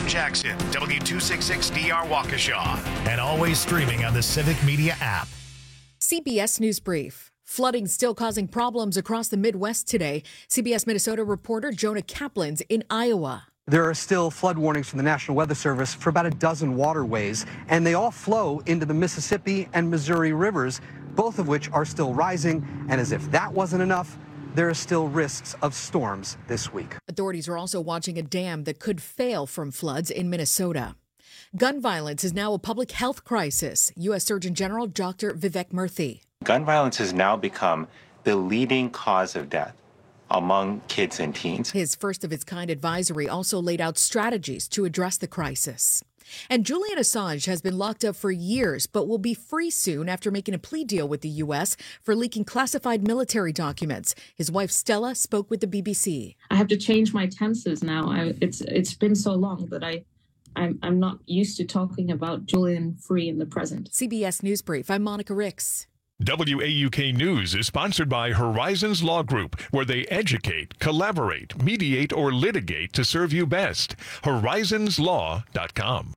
Jackson, W266DR Waukesha, and always streaming on the Civic Media app. CBS News Brief. Flooding still causing problems across the Midwest today. CBS Minnesota reporter Jonah Kaplan's in Iowa. There are still flood warnings from the National Weather Service for about a dozen waterways, and they all flow into the Mississippi and Missouri rivers, both of which are still rising. And as if that wasn't enough, there are still risks of storms this week. Authorities are also watching a dam that could fail from floods in Minnesota. Gun violence is now a public health crisis. U.S. Surgeon General Dr. Vivek Murthy. Gun violence has now become the leading cause of death among kids and teens. His first-of-its-kind advisory also laid out strategies to address the crisis. And Julian Assange has been locked up for years, but will be free soon after making a plea deal with the U.S. for leaking classified military documents. His wife, Stella, spoke with the BBC. I have to change my tenses now. It's been so long that I'm not used to talking about Julian free in the present. CBS News Brief. I'm Monica Ricks. WAUK News is sponsored by Horizons Law Group, where they educate, collaborate, mediate, or litigate to serve you best. Horizonslaw.com.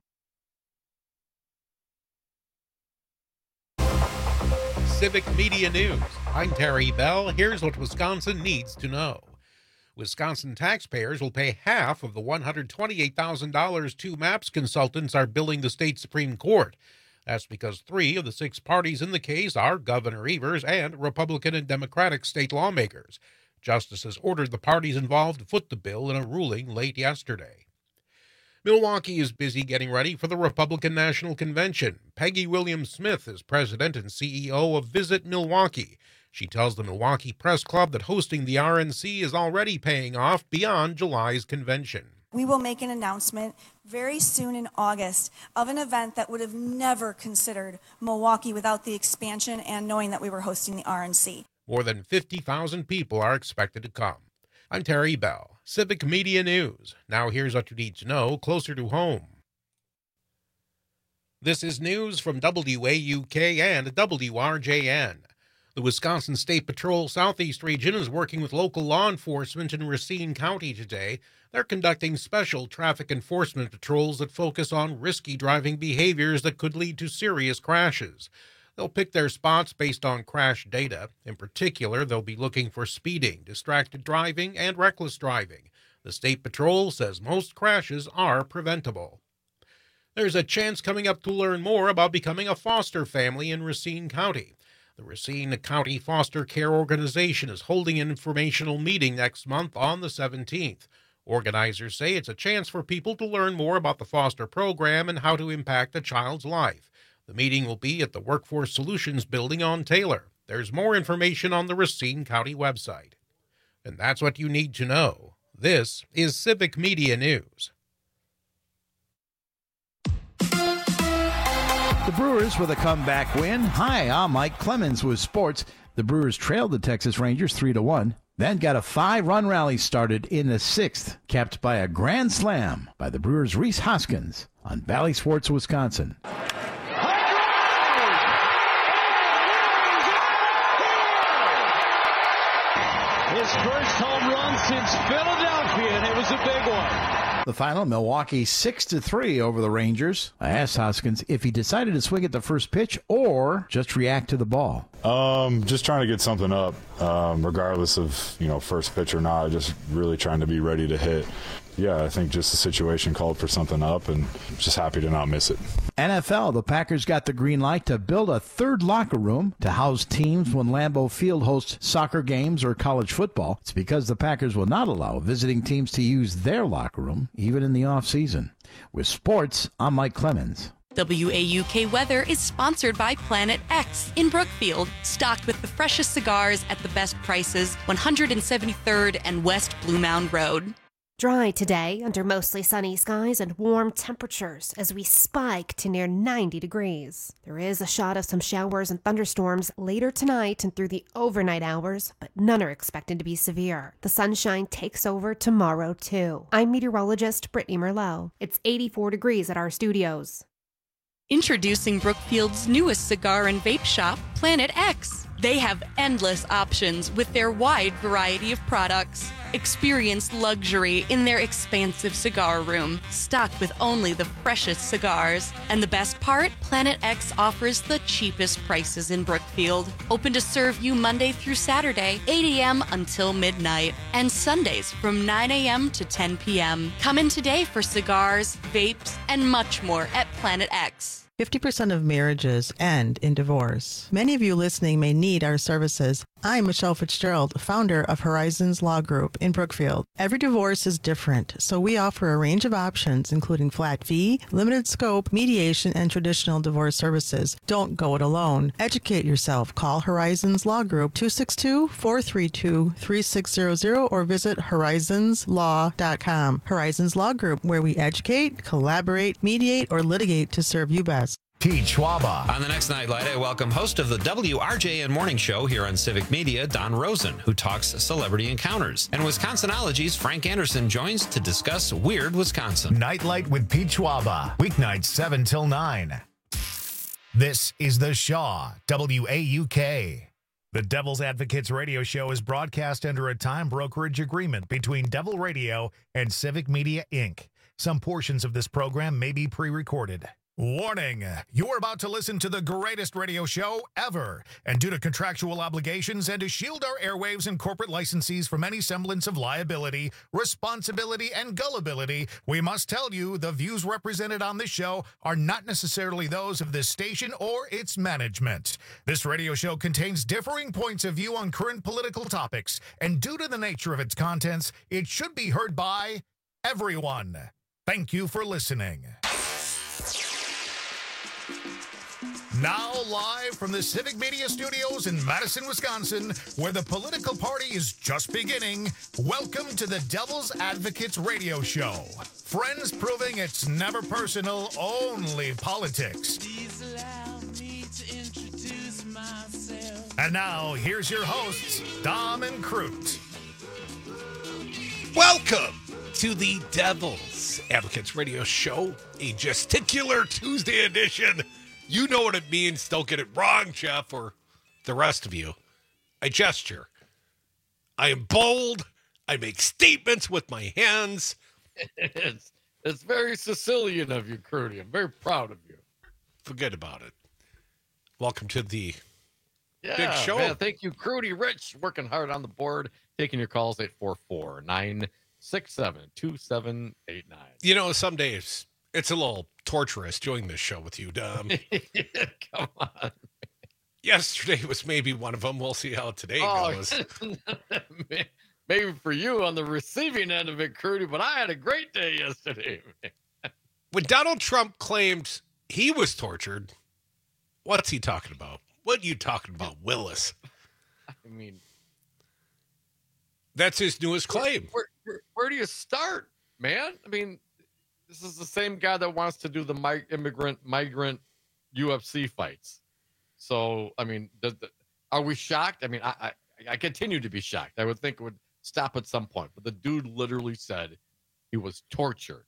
Civic Media News. I'm Terry Bell. Here's what Wisconsin needs to know. Wisconsin taxpayers will pay half of the $128,000 two MAPS consultants are billing the state Supreme Court. That's because 3 of the 6 parties in the case are Governor Evers and Republican and Democratic state lawmakers. Justices ordered the parties involved to foot the bill in a ruling late yesterday. Milwaukee is busy getting ready for the Republican National Convention. Peggy Williams-Smith is president and CEO of Visit Milwaukee. She tells the Milwaukee Press Club that hosting the RNC is already paying off beyond July's convention. We will make an announcement very soon in August of an event that would have never considered Milwaukee without the expansion and knowing that we were hosting the RNC. More than 50,000 people are expected to come. I'm Terry Bell, Civic Media News. Now here's what you need to know closer to home. This is news from WAUK and WRJN. The Wisconsin State Patrol Southeast Region is working with local law enforcement in Racine County today. They're conducting special traffic enforcement patrols that focus on risky driving behaviors that could lead to serious crashes. They'll pick their spots based on crash data. In particular, they'll be looking for speeding, distracted driving, and reckless driving. The State Patrol says most crashes are preventable. There's a chance coming up to learn more about becoming a foster family in Racine County. The Racine County Foster Care Organization is holding an informational meeting next month on the 17th. Organizers say it's a chance for people to learn more about the foster program and how to impact a child's life. The meeting will be at the Workforce Solutions Building on Taylor. There's more information on the Racine County website. And that's what you need to know. This is Civic Media News. The Brewers with a comeback win. Hi, I'm Mike Clemens with sports. The Brewers trailed the Texas Rangers 3-1, then got a 5-run rally started in the 6th, capped by a grand slam by the Brewers' Rhys Hoskins on Valley Sports, Wisconsin. His first home run since Philadelphia, and it was a big one. The final, Milwaukee 6-3 over the Rangers. I asked Hoskins if he decided to swing at the first pitch or just react to the ball. Just trying to get something up, regardless of, first pitch or not, just really trying to be ready to hit. Yeah, I think just the situation called for something up, and just happy to not miss it. NFL, the Packers got the green light to build a third locker room to house teams when Lambeau Field hosts soccer games or college football. It's because the Packers will not allow visiting teams to use their locker room, even in the offseason. With sports, I'm Mike Clemens. WAUK Weather is sponsored by Planet X in Brookfield, stocked with the freshest cigars at the best prices, 173rd and West Blue Mound Road. Dry today under mostly sunny skies and warm temperatures as we spike to near 90 degrees. There is a shot of some showers and thunderstorms later tonight and through the overnight hours, but none are expected to be severe. The sunshine takes over tomorrow, too. I'm meteorologist Brittany Merlot. It's 84 degrees at our studios. Introducing Brookfield's newest cigar and vape shop, Planet X. They have endless options with their wide variety of products. Experience luxury in their expansive cigar room, stocked with only the freshest cigars. And the best part? Planet X offers the cheapest prices in Brookfield. Open to serve you Monday through Saturday, 8 a.m. until midnight, and Sundays from 9 a.m. to 10 p.m. Come in today for cigars, vapes, and much more at Planet X. 50% of marriages end in divorce. Many of you listening may need our services. I'm Michelle Fitzgerald, founder of Horizons Law Group in Brookfield. Every divorce is different, so we offer a range of options, including flat fee, limited scope, mediation, and traditional divorce services. Don't go it alone. Educate yourself. Call Horizons Law Group 262-432-3600 or visit horizonslaw.com. Horizons Law Group, where we educate, collaborate, mediate, or litigate to serve you best. Pete Schwaba. On the next Nightlight, I welcome host of the WRJN Morning Show here on Civic Media, Don Rosen, who talks celebrity encounters. And Wisconsinology's Frank Anderson joins to discuss Weird Wisconsin. Nightlight with Pete Schwaba. Weeknights 7 till 9. This is The Shaw, WAUK. The Devil's Advocates radio show is broadcast under a time brokerage agreement between Devil Radio and Civic Media, Inc. Some portions of this program may be pre-recorded. Warning, you're about to listen to the greatest radio show ever, and due to contractual obligations and to shield our airwaves and corporate licensees from any semblance of liability, responsibility, and gullibility, we must tell you the views represented on this show are not necessarily those of this station or its management. This radio show contains differing points of view on current political topics, and due to the nature of its contents, it should be heard by everyone. Thank you for listening. Now live from the Civic Media Studios in Madison, Wisconsin, where the political party is just beginning, welcome to the Devil's Advocates radio show. Friends proving it's never personal, only politics. Please allow me to introduce myself. And now, here's your hosts, Dom and Crute. Welcome to the Devil's Advocates radio show, a gesticular Tuesday edition. You know what it means. Don't get it wrong, Jeff, or the rest of you. I gesture. I am bold. I make statements with my hands. It's very Sicilian of you, Crudy. I'm very proud of you. Forget about it. Welcome to the big show. Man, thank you, Crudy Rich, working hard on the board, taking your calls 844-967-2789. You know, some days it's a little torturous doing this show with you, Dom. Come on. Yesterday was maybe one of them. We'll see how today goes. Maybe for you on the receiving end of it, Crudy, but I had a great day yesterday. When Donald Trump claimed he was tortured, what's he talking about? What are you talking about, Willis? I mean, that's his newest claim. Where do you start, man? I mean, this is the same guy that wants to do the migrant UFC fights. So, I mean, are we shocked? I mean, I continue to be shocked. I would think it would stop at some point. But the dude literally said he was tortured.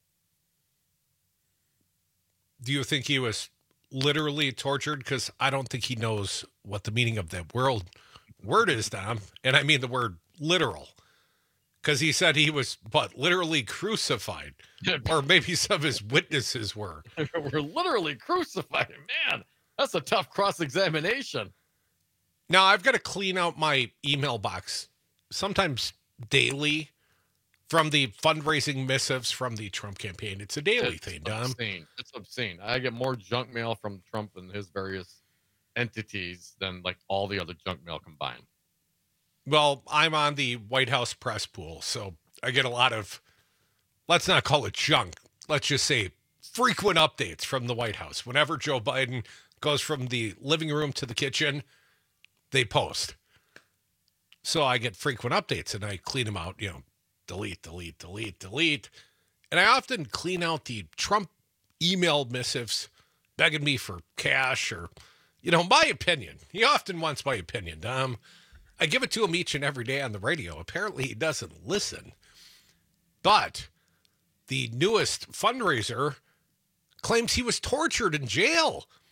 Do you think he was literally tortured? Because I don't think he knows what the meaning of that word is, Dom. And I mean the word literal. Because he said he was, literally crucified. Or maybe some of his witnesses were. We're literally crucified. Man, that's a tough cross-examination. Now, I've got to clean out my email box, sometimes daily, from the fundraising missives from the Trump campaign. It's a daily thing, Dom. It's obscene. I get more junk mail from Trump and his various entities than like all the other junk mail combined. Well, I'm on the White House press pool, so I get a lot of, let's not call it junk, let's just say frequent updates from the White House. Whenever Joe Biden goes from the living room to the kitchen, they post. So I get frequent updates, and I clean them out, delete. And I often clean out the Trump email missives begging me for cash or, my opinion. He often wants my opinion, Dom. I give it to him each and every day on the radio. Apparently, he doesn't listen. But the newest fundraiser claims he was tortured in jail.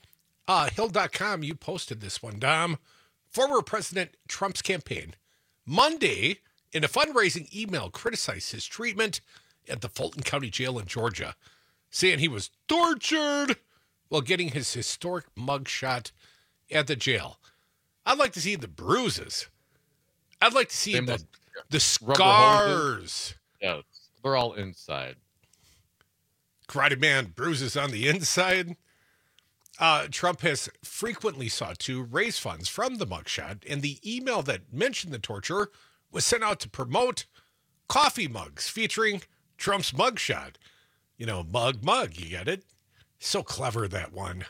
Hill.com, you posted this one, Dom. Former President Trump's campaign Monday in a fundraising email criticized his treatment at the Fulton County Jail in Georgia, saying he was tortured while getting his historic mugshot at the jail. I'd like to see the bruises. I'd like to see the scars. Yeah, they're all inside. Karate Man bruises on the inside. Trump has frequently sought to raise funds from the mugshot, and the email that mentioned the torture was sent out to promote coffee mugs featuring Trump's mugshot. You know, mug, you get it? So clever, that one.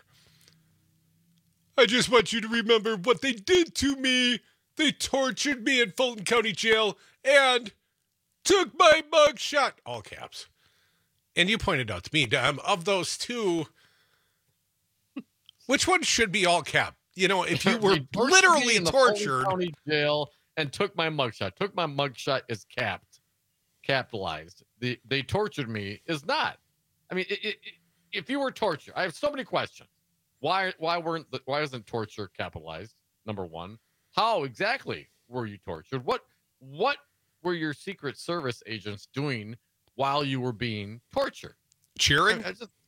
I just want you to remember what they did to me. They tortured me in Fulton County Jail and took my mugshot. All caps. And you pointed out to me, Dom, of those two, which one should be all cap? You know, if you were literally tortured. County Jail and took my mugshot. Took my mugshot is capitalized. They tortured me is not. I mean, if you were tortured, I have so many questions. Why isn't torture capitalized? Number one, how exactly were you tortured? What were your Secret Service agents doing while you were being tortured? Cheering?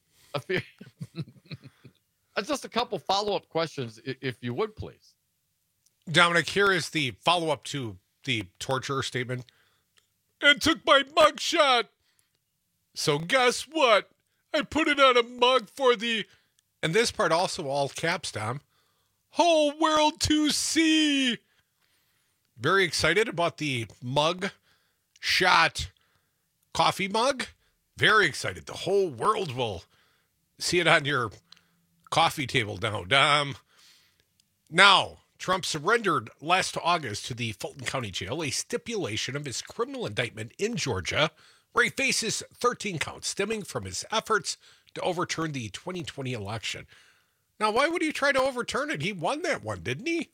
Just a couple follow-up questions, if you would, please. Dominic, here is the follow-up to the torture statement. And took my mugshot. So guess what? I put it on a mug for the, and this part also all caps, Dom, whole world to see. Very excited about the mug shot coffee mug. Very excited. The whole world will see it on your coffee table now, Dom. Now, Trump surrendered last August to the Fulton County Jail a stipulation of his criminal indictment in Georgia, where he faces 13 counts stemming from his efforts to overturn the 2020 election. Now, why would he try to overturn it? He won that one, didn't he?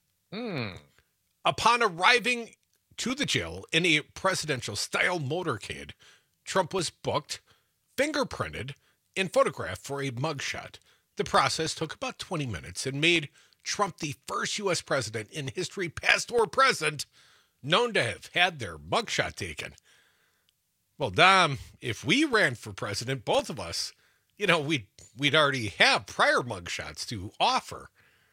Upon arriving to the jail in a presidential-style motorcade, Trump was booked, fingerprinted, and photographed for a mugshot. The process took about 20 minutes and made Trump the first U.S. president in history, past or present, known to have had their mugshot taken. Well, Dom, if we ran for president, both of us, you know, we'd already have prior mugshots to offer.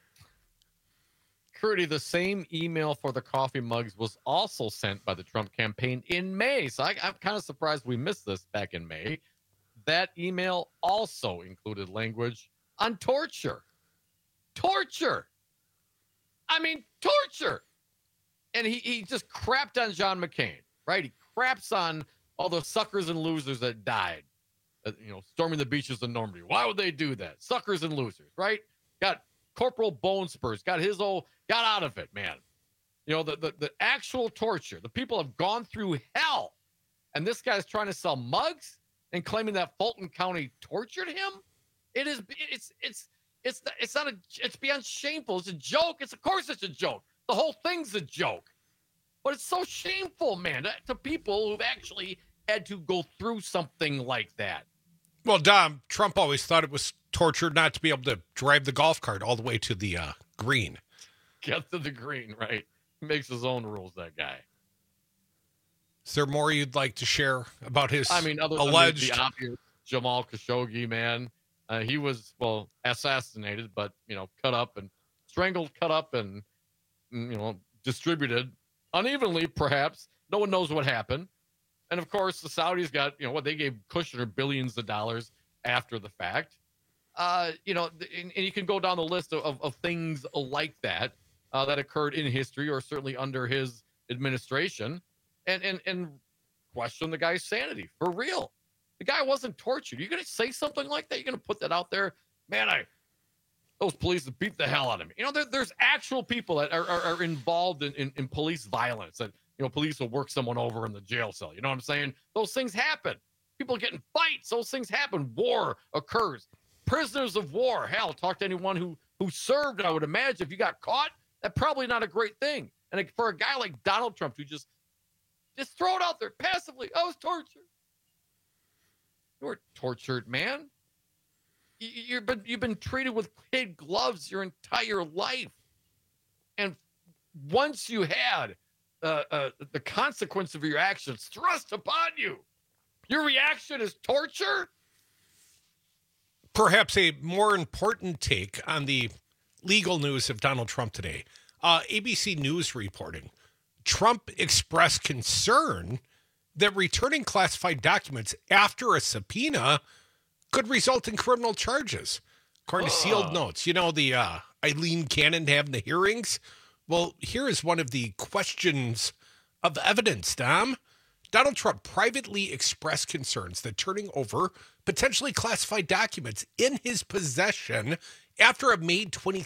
Curdy, the same email for the coffee mugs was also sent by the Trump campaign in May. So I'm kind of surprised we missed this back in May. That email also included language on torture. Torture. I mean, torture. And he just crapped on John McCain, right? He craps on all the suckers and losers that died, storming the beaches of Normandy. Why would they do that? Suckers and losers, right? Got Corporal Bone Spurs, got out of it, man. You know, the actual torture. The people have gone through hell. And this guy's trying to sell mugs and claiming that Fulton County tortured him. It's beyond shameful. It's a joke. Of course it's a joke. The whole thing's a joke. But it's so shameful, man, to people who've actually had to go through something like that. Well, Dom, Trump always thought it was torture not to be able to drive the golf cart all the way to the green. Get to the green, right? Makes his own rules, that guy. Is there more you'd like to share about his other alleged... than the obvious Jamal Khashoggi, man. He was, assassinated, but, cut up and strangled, cut up and, distributed unevenly, perhaps. No one knows what happened. And, of course, the Saudis got, they gave Kushner billions of dollars after the fact. And you can go down the list of things like that that occurred in history or certainly under his administration and question the guy's sanity for real. The guy wasn't tortured. You're going to say something like that? You're going to put that out there? Man, those police beat the hell out of me. There's actual people that are involved in police violence. That, police will work someone over in the jail cell. You know what I'm saying? Those things happen. People get in fights. Those things happen. War occurs. Prisoners of war. Hell, talk to anyone who served. I would imagine if you got caught, that's probably not a great thing. And for a guy like Donald Trump to just throw it out there passively, I was tortured. You were tortured, man. you've been treated with kid gloves your entire life. And once you had the consequence of your actions thrust upon you, your reaction is torture? Perhaps a more important take on the legal news of Donald Trump today. ABC News reporting, Trump expressed concern that returning classified documents after a subpoena could result in criminal charges. According to sealed notes, you know, the Eileen Cannon having the hearings. Well, here is one of the questions of evidence, Dom. Donald Trump privately expressed concerns that turning over potentially classified documents in his possession after a May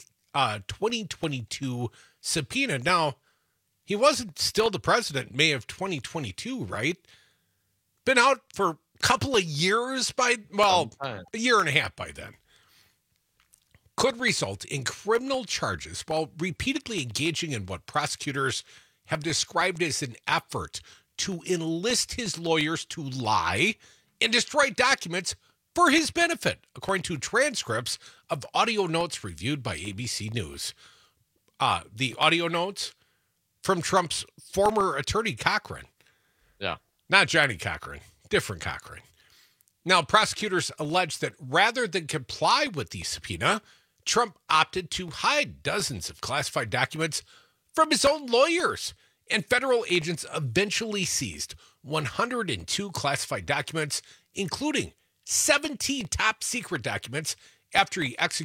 2022 subpoena. Now, he wasn't still the president May of 2022, right? Been out for a couple of years a year and a half by then. Could result in criminal charges while repeatedly engaging in what prosecutors have described as an effort to enlist his lawyers to lie and destroy documents for his benefit, according to transcripts of audio notes reviewed by ABC News. The audio notes from Trump's former attorney, Cochran. Yeah. Not Johnny Cochran, different Cochran. Now, prosecutors allege that rather than comply with the subpoena, Trump opted to hide dozens of classified documents from his own lawyers, and federal agents eventually seized 102 classified documents, including 17 top secret documents Trump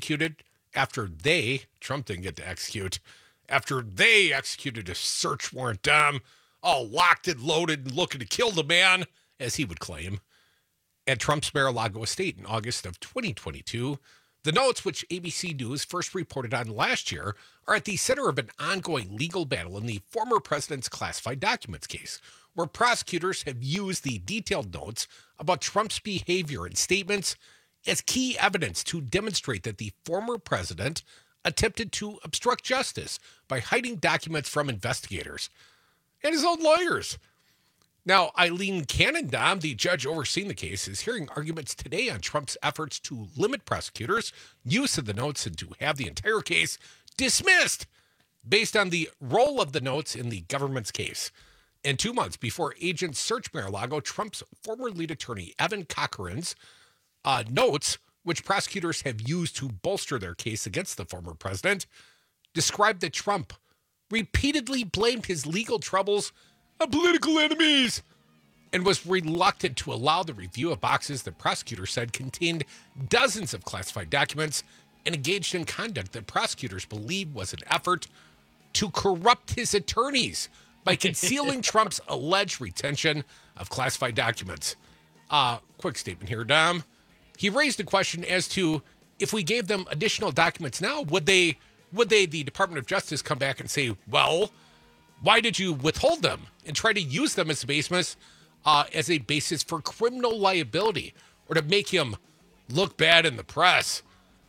didn't get to execute, after they executed a search warrant, all locked and loaded and looking to kill the man, as he would claim, at Trump's Mar-a-Lago estate in August of 2022. The notes, which ABC News first reported on last year, are at the center of an ongoing legal battle in the former president's classified documents case, where prosecutors have used the detailed notes about Trump's behavior and statements as key evidence to demonstrate that the former president attempted to obstruct justice by hiding documents from investigators and his own lawyers. Now, Eileen Cannon, the judge overseeing the case, is hearing arguments today on Trump's efforts to limit prosecutors' use of the notes and to have the entire case dismissed based on the role of the notes in the government's case. And 2 months before agents searched Mar-a-Lago, Trump's former lead attorney, Evan Cochran's notes, which prosecutors have used to bolster their case against the former president, described that Trump repeatedly blamed his legal troubles on political enemies and was reluctant to allow the review of boxes that prosecutors said contained dozens of classified documents and engaged in conduct that prosecutors believe was an effort to corrupt his attorneys by concealing Trump's alleged retention of classified documents. Quick statement here, Dom. He raised a question as to if we gave them additional documents now, would they, the Department of Justice, come back and say, well, why did you withhold them and try to use them as a basis for criminal liability or to make him look bad in the press?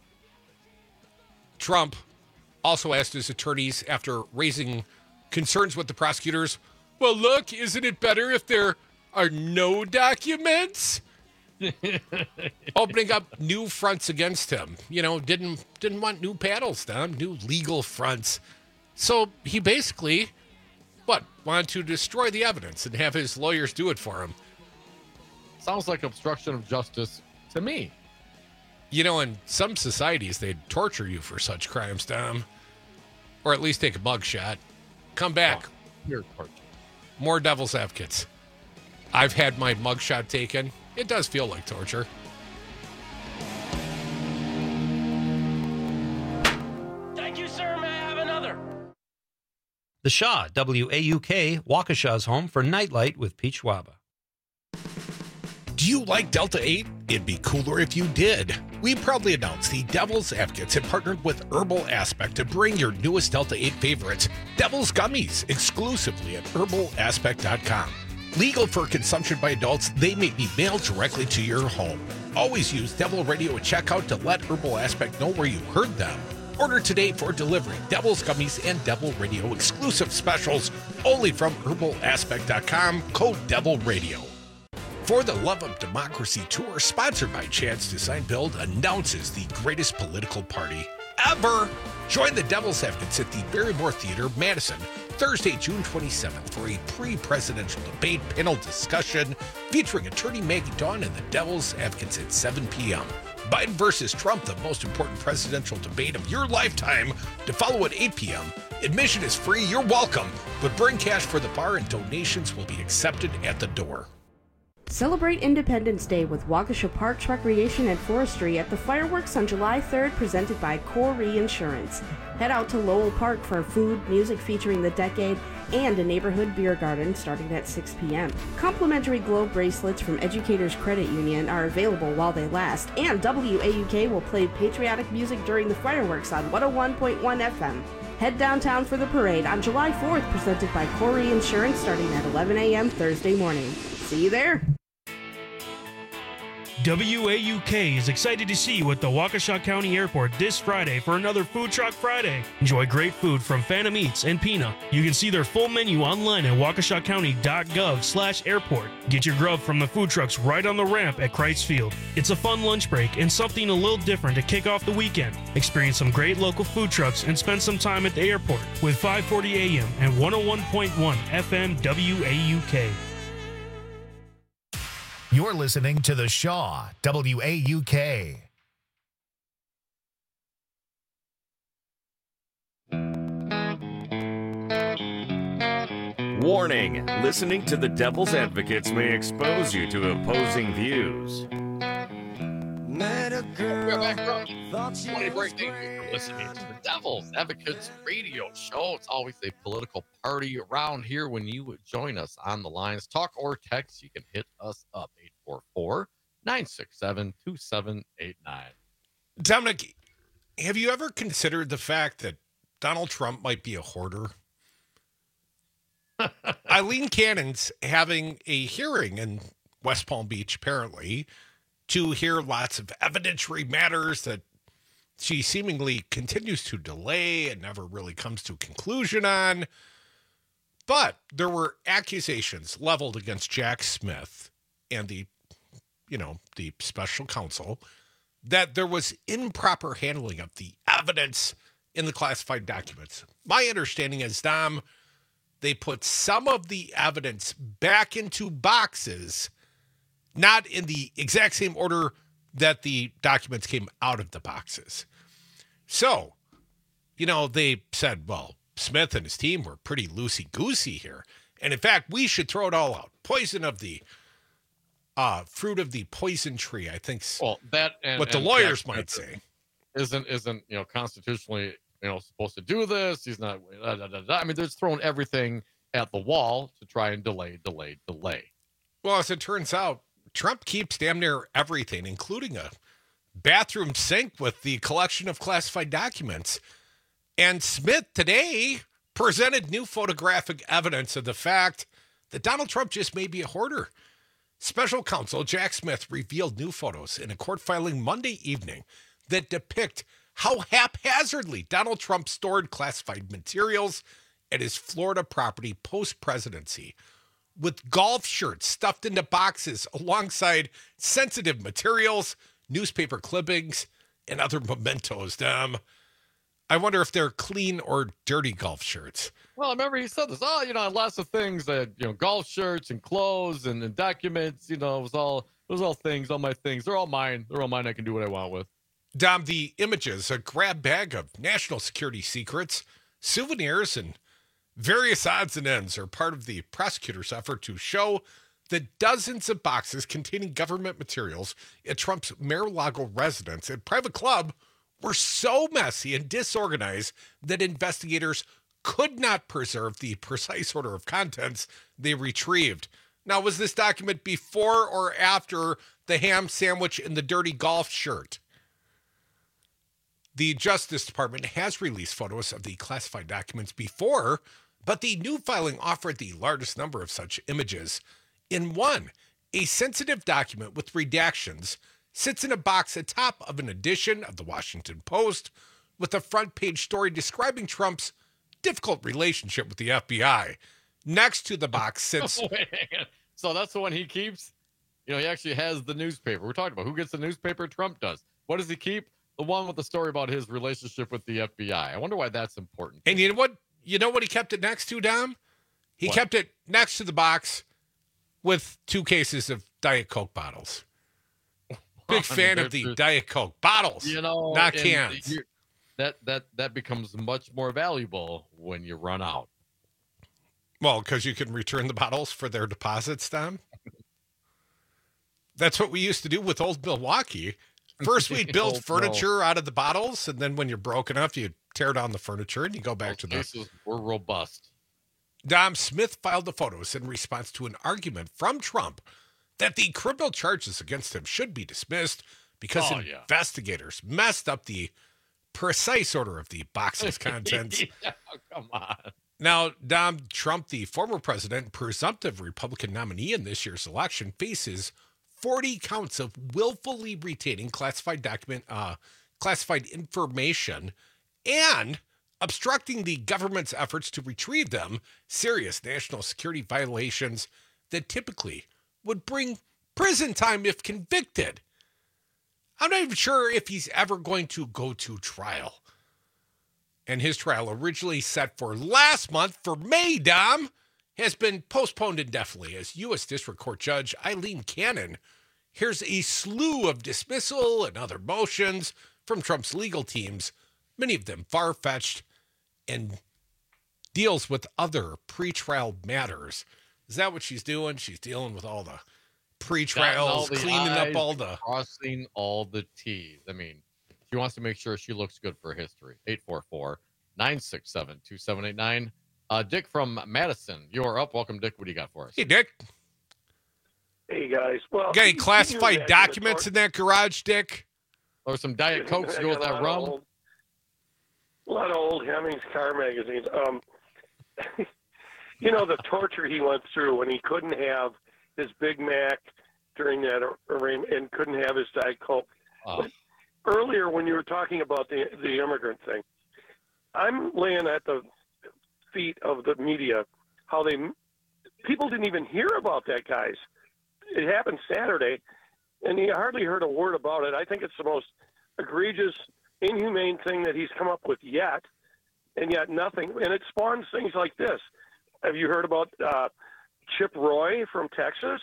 Trump also asked his attorneys, after raising concerns with the prosecutors, well, look, isn't it better if there are no documents? Opening up new fronts against him. You know, didn't want new paddles, new legal fronts. So he basically, wanted to destroy the evidence and have his lawyers do it for him. Sounds like obstruction of justice to me. You know, in some societies, they'd torture you for such crimes, Dom. Or at least take a mugshot. Come back. You're torture. More devil's advocates. I've had my mugshot taken. It does feel like torture. Thank you, sir. May I have another? The Shaw, WAUK, Waukesha's home for Nightlight with Peach Waba. Do you like Delta 8? It'd be cooler if you did. We proudly announce the Devil's Advocates have partnered with Herbal Aspect to bring your newest Delta 8 favorites, Devil's Gummies, exclusively at herbalaspect.com. Legal for consumption by adults, they may be mailed directly to your home. Always use Devil Radio at checkout to let Herbal Aspect know where you heard them. Order today for delivery. Devil's Gummies and Devil Radio exclusive specials only from herbalaspect.com, code Devil Radio. For the Love of Democracy tour, sponsored by Chad's Design Build, announces the greatest political party ever. Join the Devil's Advocates at the Barrymore Theater, Madison, Thursday, June 27th for a pre-presidential debate panel discussion featuring attorney Maggie Dawn and the Devil's Advocates at 7 p.m. Biden versus Trump, the most important presidential debate of your lifetime, to follow at 8 p.m. Admission is free. You're welcome, but bring cash for the bar and donations will be accepted at the door. Celebrate Independence Day with Waukesha Parks Recreation and Forestry at the fireworks on July 3rd, presented by Corey Insurance. Head out to Lowell Park for food, music featuring the decade, and a neighborhood beer garden starting at 6 p.m. Complimentary globe bracelets from Educators Credit Union are available while they last, and WAUK will play patriotic music during the fireworks on 101.1 FM. Head downtown for the parade on July 4th, presented by Corey Insurance, starting at 11 a.m. Thursday morning. See you there! WAUK is excited to see you at the Waukesha County Airport this Friday for another Food Truck Friday. Enjoy great food from Phantom Eats and Pina. You can see their full menu online at waukeshacounty.gov/airport. Get your grub from the food trucks right on the ramp at Kreitz Field. It's a fun lunch break and something a little different to kick off the weekend. Experience some great local food trucks and spend some time at the airport with 540 AM and 101.1 FM WAUK. You're listening to The Shaw, WAUK. Warning, listening to the Devil's Advocates may expose you to opposing views. We're back from 20 break. Thank you for listening to the Devil's Advocates radio show. It's always a political party around here when you would join us on the lines. Talk or text, you can hit us up, 844-967-2789. Dominic, have you ever considered the fact that Donald Trump might be a hoarder? Eileen Cannon's having a hearing in West Palm Beach, apparently, to hear lots of evidentiary matters that she seemingly continues to delay and never really comes to a conclusion on. But there were accusations leveled against Jack Smith and the special counsel that there was improper handling of the evidence in the classified documents. My understanding is, Dom, they put some of the evidence back into boxes, not in the exact same order that the documents came out of the boxes. So, they said, well, Smith and his team were pretty loosey-goosey here. And in fact, we should throw it all out. Poison of the fruit of the poison tree, I think. Well, that and what the lawyers might say isn't constitutionally supposed to do this. He's not. I mean, they're just throwing everything at the wall to try and delay. Well, as it turns out, Trump keeps damn near everything, including a bathroom sink with the collection of classified documents. And Smith today presented new photographic evidence of the fact that Donald Trump just may be a hoarder. Special counsel Jack Smith revealed new photos in a court filing Monday evening that depict how haphazardly Donald Trump stored classified materials at his Florida property post-presidency, with golf shirts stuffed into boxes alongside sensitive materials, newspaper clippings, and other mementos. I wonder if they're clean or dirty golf shirts. Well, I remember he said this. Lots of things that golf shirts and clothes and documents. It was all things, all my things. They're all mine. I can do what I want with. Dom, the images, a grab bag of national security secrets, souvenirs, and various odds and ends are part of the prosecutor's effort to show that dozens of boxes containing government materials at Trump's Mar-a-Lago residence and private club were so messy and disorganized that investigators could not preserve the precise order of contents they retrieved. Now, was this document before or after the ham sandwich and the dirty golf shirt? The Justice Department has released photos of the classified documents before, but the new filing offered the largest number of such images. In one, a sensitive document with redactions sits in a box atop of an edition of the Washington Post with a front page story describing Trump's difficult relationship with the FBI. Next to the box sits... So that's the one he keeps? He actually has the newspaper. We're talking about who gets the newspaper. Trump does. What does he keep? The one with the story about his relationship with the FBI. I wonder why that's important. And you know what? You know what he kept it next to, Dom? He kept it next to the box with 2 cases of Diet Coke bottles. Big fan of the Diet Coke bottles, not cans. That becomes much more valuable when you run out. Well, because you can return the bottles for their deposits, Dom. That's what we used to do with old Milwaukee. First, we'd build furniture out of the bottles, and then when you're broke enough, you tear down the furniture and you go back to the cases were robust. Dom, Smith filed the photos in response to an argument from Trump that the criminal charges against him should be dismissed because investigators messed up the precise order of the box's contents. Come on. Now, Dom, Trump, the former president, presumptive Republican nominee in this year's election, faces 40 counts of willfully retaining classified information and obstructing the government's efforts to retrieve them, serious national security violations that typically would bring prison time if convicted. I'm not even sure if he's ever going to go to trial. And his trial, originally set for last month for May, Dom, has been postponed indefinitely as U.S. District Court Judge Eileen Cannon hears a slew of dismissal and other motions from Trump's legal teams, many of them far-fetched, and deals with other pretrial matters. Is that what she's doing? She's dealing with all the pretrials, cleaning up all the... Crossing all the T's. I mean, she wants to make sure she looks good for history. 844-967-2789. Dick from Madison, you're up. Welcome, Dick. What do you got for us? Hey, Dick. Hey, guys. Well, got any classified documents in that garage, Dick? Or some Diet Cokes to go with that rum? A lot of old Hemmings car magazines. The torture he went through when he couldn't have his Big Mac during that arraignment and couldn't have his Diet Coke. But earlier, when you were talking about the immigrant thing, I'm laying at the feet of the media how people didn't even hear about that, guys. It happened Saturday, and you hardly heard a word about it. I think it's the most egregious, inhumane thing that he's come up with yet, and yet nothing. And it spawns things like this. Have you heard about Chip Roy from Texas?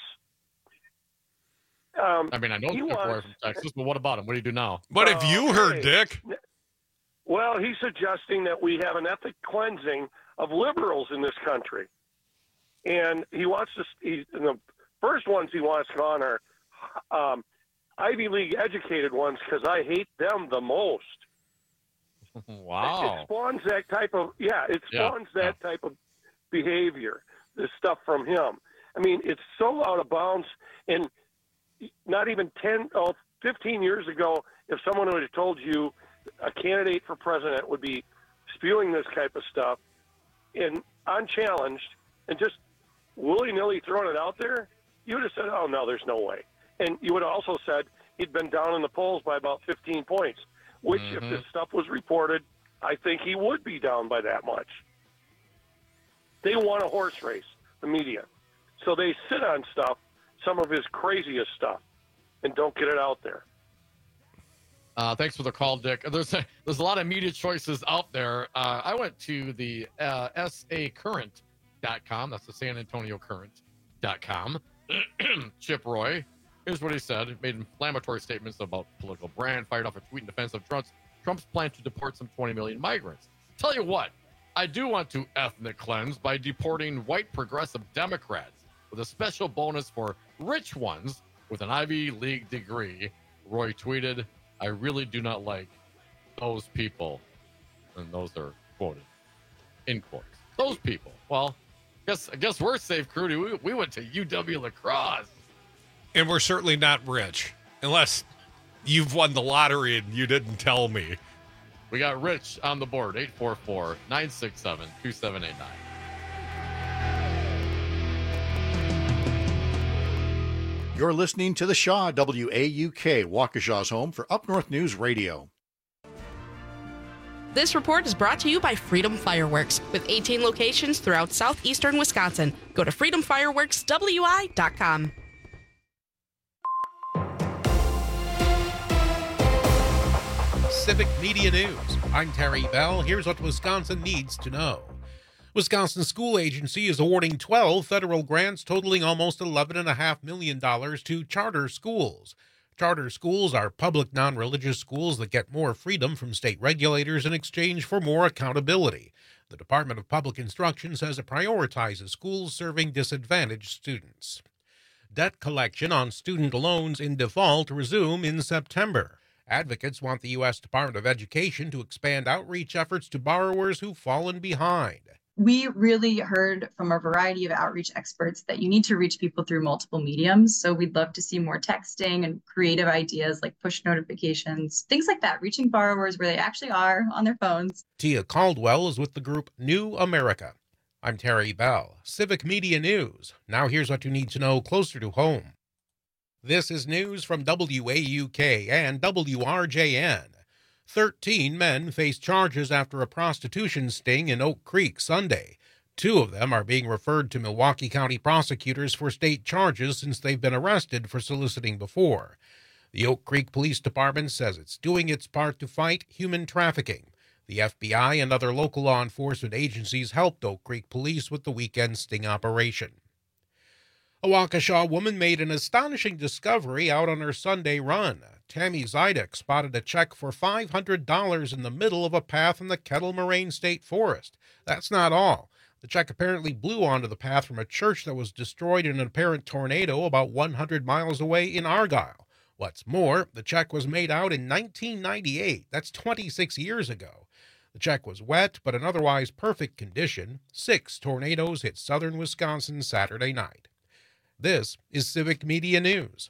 I know Chip Roy from Texas, but what about him? What do you do now? What have you heard, Dick? Well, he's suggesting that we have an ethnic cleansing of liberals in this country. And he wants to, the first ones he wants gone are Ivy League educated ones because I hate them the most. Wow. It spawns that type of, that type of behavior, this stuff from him. I mean, it's so out of bounds. And not even 15 years ago, if someone would have told you a candidate for president would be spewing this type of stuff and unchallenged and just willy-nilly throwing it out there, you would have said, oh, no, there's no way. And you would have also said he'd been down in the polls by about 15 points, which if this stuff was reported, I think he would be down by that much. They want a horse race, the media. So they sit on stuff, some of his craziest stuff, and don't get it out there. Thanks for the call, Dick. There's a lot of media choices out there. I went to the sacurrent.com. That's the San Antonio Current.com. Chip Roy, here's what he said. He made inflammatory statements about political brand, fired off a tweet in defense of Trump's plan to deport some 20 million migrants. Tell you what, I do want to ethnic cleanse by deporting white progressive Democrats with a special bonus for rich ones with an Ivy League degree. Roy tweeted, I really do not like those people. And those are quoted in quotes. Those people. Well, I guess we're safe, Crudy. We went to UW La Crosse. And we're certainly not rich. Unless you've won the lottery and you didn't tell me. We got Rich on the board. 844-967-2789. You're listening to The Shaw, WAUK, Waukesha's home for Up North News Radio. This report is brought to you by Freedom Fireworks, with 18 locations throughout southeastern Wisconsin. Go to freedomfireworkswi.com. Civic Media News. I'm Terry Bell. Here's what Wisconsin needs to know. Wisconsin School Agency is awarding 12 federal grants totaling almost $11.5 million to charter schools. Charter schools are public non-religious schools that get more freedom from state regulators in exchange for more accountability. The Department of Public Instruction says it prioritizes schools serving disadvantaged students. Debt collection on student loans in default resume in September. Advocates want the U.S. Department of Education to expand outreach efforts to borrowers who've fallen behind. We really heard from a variety of outreach experts that you need to reach people through multiple mediums. So we'd love to see more texting and creative ideas like push notifications, things like that, reaching borrowers where they actually are on their phones. Tia Caldwell is with the group New America. I'm Terry Bell, Civic Media News. Now here's what you need to know closer to home. This is news from WAUK and WRJN. 13 men face charges after a prostitution sting in Oak Creek Sunday. 2 of them are being referred to Milwaukee County prosecutors for state charges since they've been arrested for soliciting before. The Oak Creek Police Department says it's doing its part to fight human trafficking. The FBI and other local law enforcement agencies helped Oak Creek Police with the weekend sting operation. A Waukesha woman made an astonishing discovery out on her Sunday run. Tammy Zydek spotted a check for $500 in the middle of a path in the Kettle Moraine State Forest. That's not all. The check apparently blew onto the path from a church that was destroyed in an apparent tornado about 100 miles away in Argyle. What's more, the check was made out in 1998. That's 26 years ago. The check was wet, but in otherwise perfect condition. 6 tornadoes hit southern Wisconsin Saturday night. This is Civic Media News.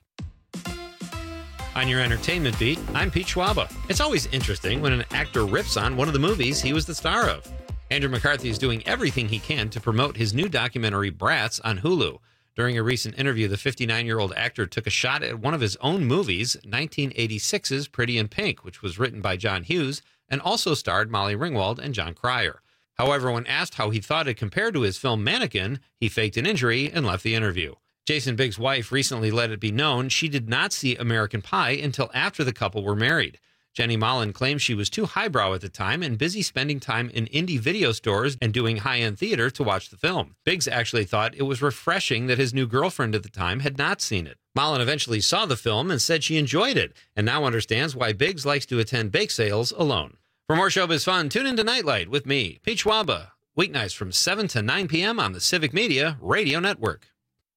On your entertainment beat, I'm Pete Schwaba. It's always interesting when an actor rips on one of the movies he was the star of. Andrew McCarthy is doing everything he can to promote his new documentary Bratz on Hulu. During a recent interview, the 59-year-old actor took a shot at one of his own movies, 1986's Pretty in Pink, which was written by John Hughes and also starred Molly Ringwald and John Cryer. However, when asked how he thought it compared to his film Mannequin, he faked an injury and left the interview. Jason Biggs' wife recently let it be known she did not see American Pie until after the couple were married. Jenny Mollen claims she was too highbrow at the time and busy spending time in indie video stores and doing high-end theater to watch the film. Biggs actually thought it was refreshing that his new girlfriend at the time had not seen it. Mollen eventually saw the film and said she enjoyed it, and now understands why Biggs likes to attend bake sales alone. For more showbiz fun, tune into Nightlight with me, Pete Schwaba, weeknights from 7 to 9 p.m. on the Civic Media Radio Network.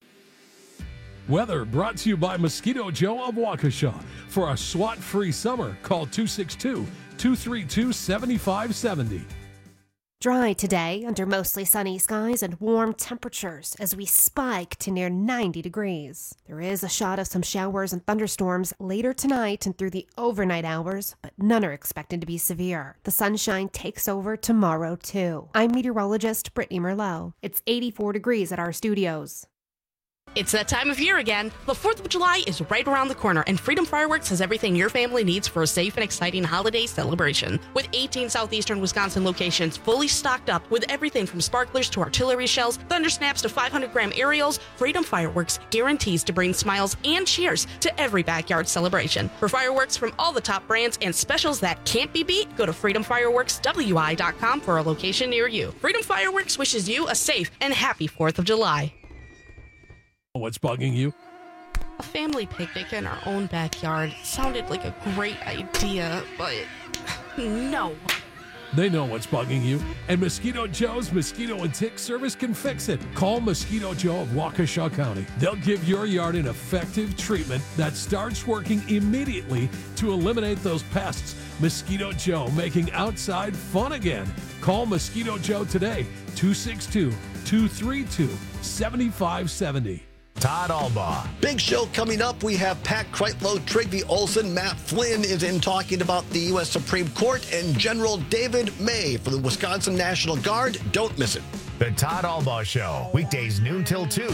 Weather brought to you by Mosquito Joe of Waukesha. For a SWAT-free summer, call 262-232-7570. Dry today under mostly sunny skies and warm temperatures as we spike to near 90 degrees. There is a shot of some showers and thunderstorms later tonight and through the overnight hours, but none are expected to be severe. The sunshine takes over tomorrow, too. I'm meteorologist Brittany Merlot. It's 84 degrees at our studios. It's that time of year again. The 4th of July is right around the corner, and Freedom Fireworks has everything your family needs for a safe and exciting holiday celebration. With 18 southeastern Wisconsin locations fully stocked up with everything from sparklers to artillery shells, thundersnaps to 500-gram aerials, Freedom Fireworks guarantees to bring smiles and cheers to every backyard celebration. For fireworks from all the top brands and specials that can't be beat, go to freedomfireworkswi.com for a location near you. Freedom Fireworks wishes you a safe and happy 4th of July. What's bugging you? A family picnic in our own backyard sounded like a great idea, but no. They know what's bugging you, and Mosquito Joe's Mosquito and Tick Service can fix it. Call Mosquito Joe of Waukesha County. They'll give your yard an effective treatment that starts working immediately to eliminate those pests. Mosquito Joe, making outside fun again. Call Mosquito Joe today, 262-232-7570. Todd Albaugh. Big show coming up. We have Pat Kreitlow, Trygve Olsen, Matt Flynn is in talking about the U.S. Supreme Court, and General David May for the Wisconsin National Guard. Don't miss it. The Todd Albaugh Show, weekdays noon till 2.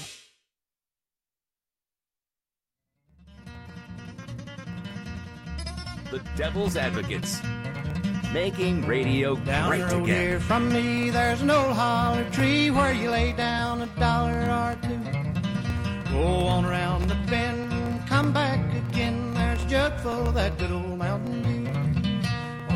The Devil's Advocates. Making radio down great the road again. here from me, there's an old hollow tree where you lay down $1 or $2. Go on around the bend and come back again. There's a jug full of that good old Mountain Dew.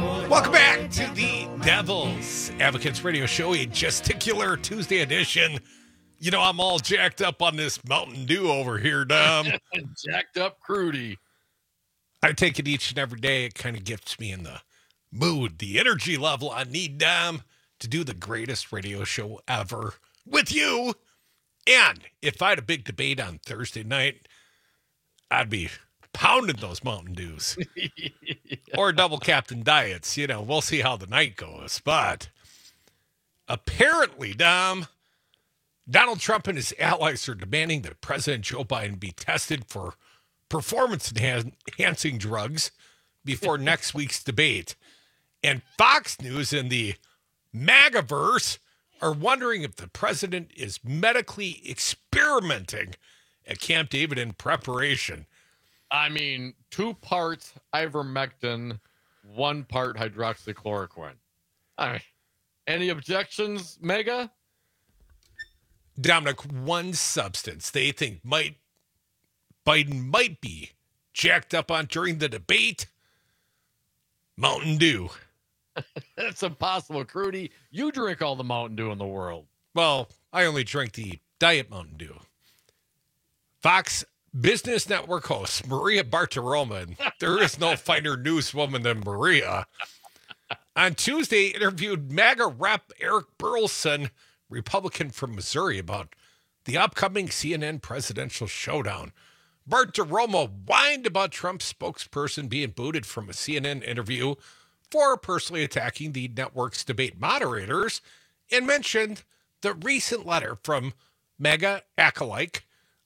Welcome back to the Devil's Advocates Radio Show, a gesticular Tuesday edition. You know, I'm all jacked up on this Mountain Dew over here, Dom. Jacked up Crudy. I take it each and every day. It kind of gets me in the mood, the energy level I need, Dom, to do the greatest radio show ever with you. And if I had a big debate on Thursday night, I'd be pounding those Mountain Dews or double Captain Diets. You know, we'll see how the night goes. But apparently, Dom, Donald Trump and his allies are demanding that President Joe Biden be tested for performance-enhancing drugs before next week's debate. And Fox News and the MAGAverse are wondering if the president is medically experimenting at Camp David in preparation. I mean, 2 parts ivermectin, 1 part hydroxychloroquine. I mean, any objections, Mega? Dominic, one substance they think Biden might be jacked up on during the debate: Mountain Dew. That's impossible, Crudy. You drink all the Mountain Dew in the world. Well, I only drink the Diet Mountain Dew. Fox Business Network host Maria Bartiromo, and there is no finer newswoman than Maria, on Tuesday interviewed MAGA rep Eric Burlison, Republican from Missouri, about the upcoming CNN presidential showdown. Bartiromo whined about Trump's spokesperson being booted from a CNN interview for personally attacking the network's debate moderators, and mentioned the recent letter from MAGA acolyte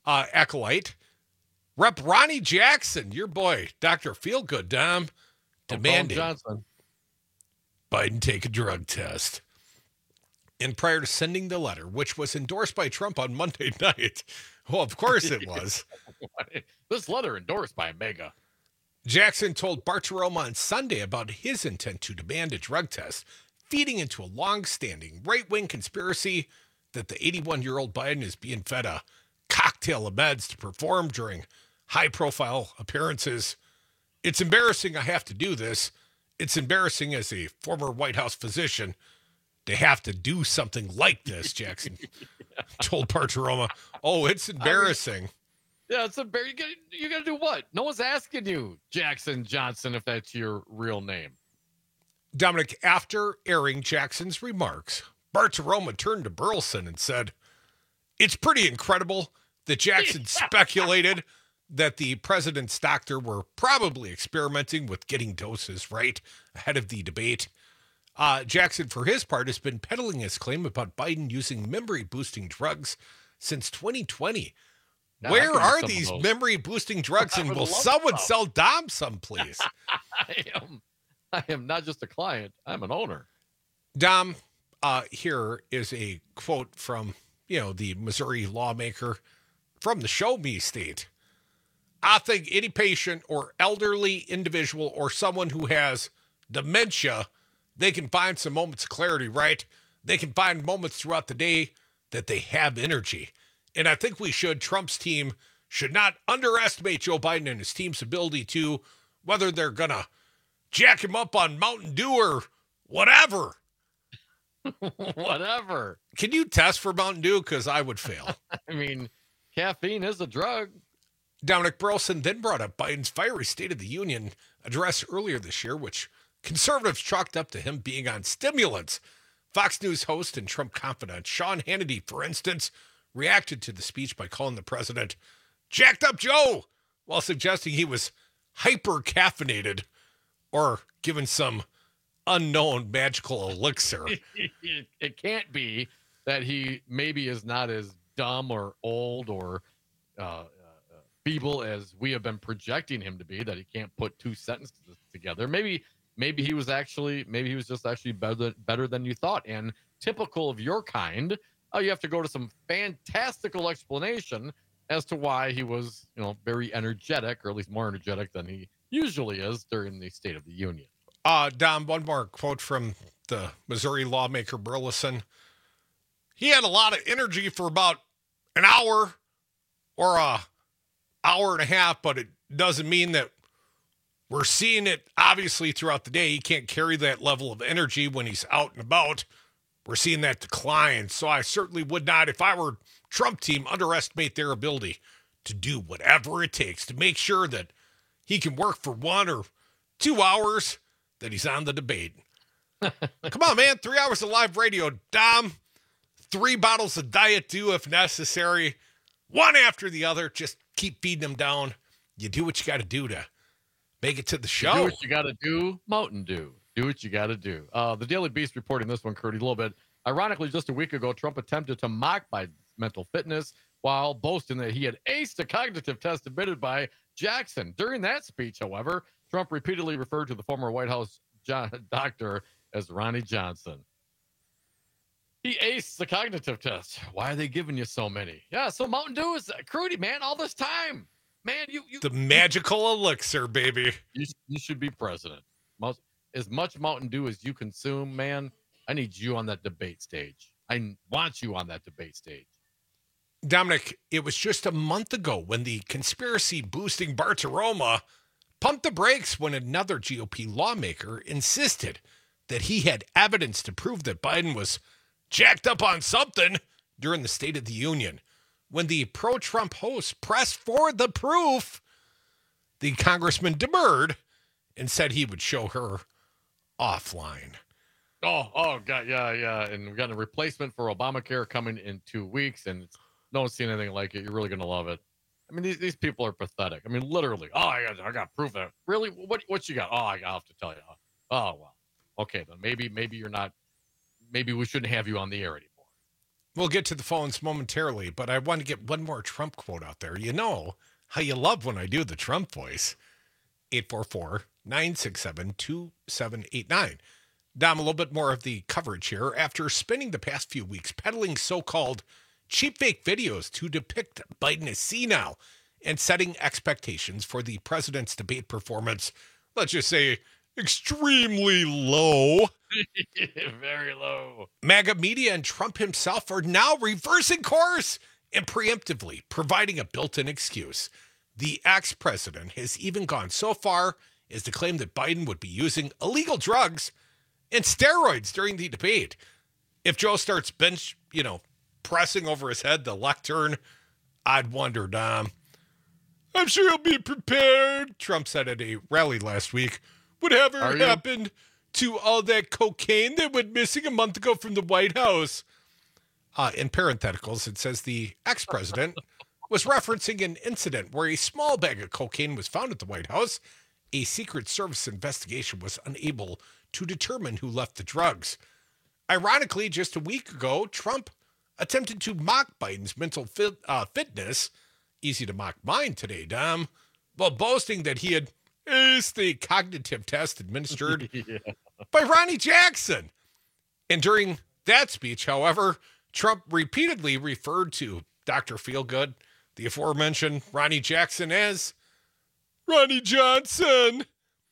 Rep. Ronnie Jackson, your boy, Dr. Feelgood, Dom, demanding Biden take a drug test. And prior to sending the letter, which was endorsed by Trump on Monday night, well, of course it was. This letter endorsed by MAGA. Jackson told Bartiromo on Sunday about his intent to demand a drug test, feeding into a long-standing right-wing conspiracy that the 81-year-old Biden is being fed a cocktail of meds to perform during high-profile appearances. It's embarrassing I have to do this. It's embarrassing as a former White House physician to have to do something like this, Jackson told Bartiromo. Oh, it's embarrassing. Yeah, it's embarrassing. You got to do what? No one's asking you, Jackson Johnson, if that's your real name. Dominic, after airing Jackson's remarks, Bartiromo turned to Burleson and said, "It's pretty incredible that Jackson speculated that the president's doctor were probably experimenting with getting doses right ahead of the debate." Jackson, for his part, has been peddling his claim about Biden using memory-boosting drugs since 2020. Now, where are these memory-boosting drugs, and will someone sell Dom some, please? I am not just a client. I'm an owner. Dom, here is a quote from, the Missouri lawmaker from the Show Me state. "I think any patient or elderly individual or someone who has dementia, they can find some moments of clarity, right? They can find moments throughout the day that they have energy. And I think Trump's team should not underestimate Joe Biden and his team's ability to, whether they're going to jack him up on Mountain Dew or whatever." Whatever. Can you test for Mountain Dew? Because I would fail. I mean, caffeine is a drug. Dominic Burleson then brought up Biden's fiery State of the Union address earlier this year, which conservatives chalked up to him being on stimulants. Fox News host and Trump confidant Sean Hannity, for instance, reacted to the speech by calling the president "Jacked Up Joe," while suggesting he was hyper-caffeinated or given some unknown magical elixir. It can't be that he maybe is not as dumb or old or feeble as we have been projecting him to be, that he can't put 2 sentences together. Maybe he was just actually better than you thought. And typical of your kind, you have to go to some fantastical explanation as to why he was, very energetic, or at least more energetic than he usually is during the State of the Union. Dom, one more quote from the Missouri lawmaker Burleson. "He had a lot of energy for about an hour or a hour and a half, but it doesn't mean that We're seeing it obviously throughout the day. He can't carry that level of energy when he's out and about. We're seeing that decline. So I certainly would not, if I were Trump team, underestimate their ability to do whatever it takes to make sure that he can work for 1 or 2 hours that he's on the debate. Come on, man. 3 hours of live radio. Dom, 3 bottles of Diet Dew if necessary. One after the other. Just keep feeding them down. You do what you got to do to make it to the show. You do what you got to do, Mountain Dew. Do what you got to do. The Daily Beast reporting this one, Curdy, a little bit. Ironically, just a week ago, Trump attempted to mock Biden's mental fitness while boasting that he had aced a cognitive test admitted by Jackson. During that speech, however, Trump repeatedly referred to the former White House doctor as Ronnie Johnson. He aced the cognitive test. Why are they giving you so many? Yeah, so Mountain Dew is Crudy, man, all this time. Man, you the magical elixir, baby. You should be president. As much Mountain Dew as you consume, man, I need you on that debate stage. I want you on that debate stage. Dominic, it was just a month ago when the conspiracy-boosting Bartiromo pumped the brakes when another GOP lawmaker insisted that he had evidence to prove that Biden was jacked up on something during the State of the Union. When the pro-Trump host pressed for the proof, the congressman demurred and said he would show her offline. Oh, God, yeah. And we got a replacement for Obamacare coming in 2 weeks, and no one's seen anything like it. You're really going to love it. I mean, these people are pathetic. I mean, literally. Oh, I got proof of it. Really? What you got? Oh, I have to tell you. Oh, well. Okay, then maybe you're not. Maybe we shouldn't have you on the air anymore. We'll get to the phones momentarily, but I want to get one more Trump quote out there. You know how you love when I do the Trump voice. 844-967-2789. Dom, a little bit more of the coverage here. After spending the past few weeks peddling so-called cheap fake videos to depict Biden as senile and setting expectations for the president's debate performance, let's just say, extremely low. Very low. MAGA media and Trump himself are now reversing course and preemptively providing a built-in excuse. The ex-president has even gone so far as to claim that Biden would be using illegal drugs and steroids during the debate. If Joe starts pressing over his head the lectern, I'd wonder, Dom. I'm sure he'll be prepared, Trump said at a rally last week. Whatever happened to all that cocaine that went missing a month ago from the White House? In parentheticals, it says the ex-president was referencing an incident where a small bag of cocaine was found at the White House. A Secret Service investigation was unable to determine who left the drugs. Ironically, just a week ago, Trump attempted to mock Biden's mental fitness. Easy to mock mine today, Dom. While boasting that he had aced the cognitive test administered by Ronnie Jackson. And during that speech, however, Trump repeatedly referred to Dr. Feelgood, the aforementioned Ronnie Jackson, as Ronnie Johnson.